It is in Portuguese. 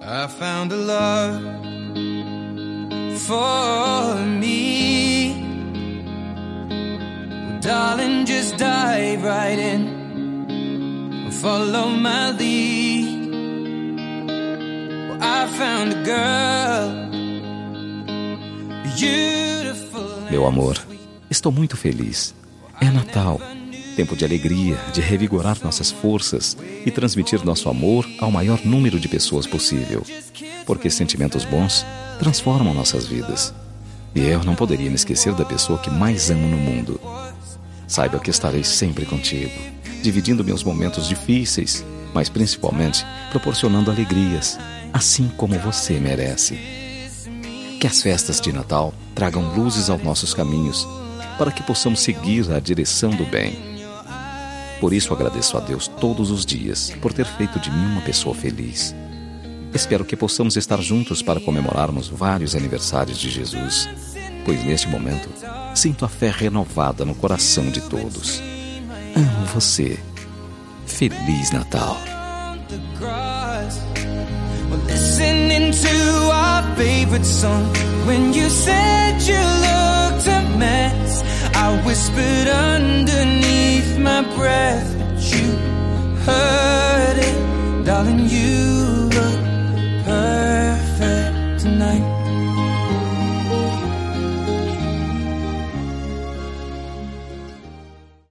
I found a love for me. Well, darling, just dive right in. Follow my lead. Well, I found a girl beautiful. Meu amor, estou muito feliz. É Natal, tempo de alegria, de revigorar nossas forças e transmitir nosso amor ao maior número de pessoas possível. Porque sentimentos bons transformam nossas vidas. E eu não poderia me esquecer da pessoa que mais amo no mundo. Saiba que estarei sempre contigo, dividindo meus momentos difíceis, mas principalmente proporcionando alegrias, assim como você merece. Que as festas de Natal tragam luzes aos nossos caminhos, para que possamos seguir a direção do bem. Por isso agradeço a Deus todos os dias por ter feito de mim uma pessoa feliz. Espero que possamos estar juntos para comemorarmos vários aniversários de Jesus, pois neste momento sinto a fé renovada no coração de todos. Amo você. Feliz Natal. Listening to our favorite song. When you said you looked a mess, I whispered underneath my breath, but you heard it, darling, you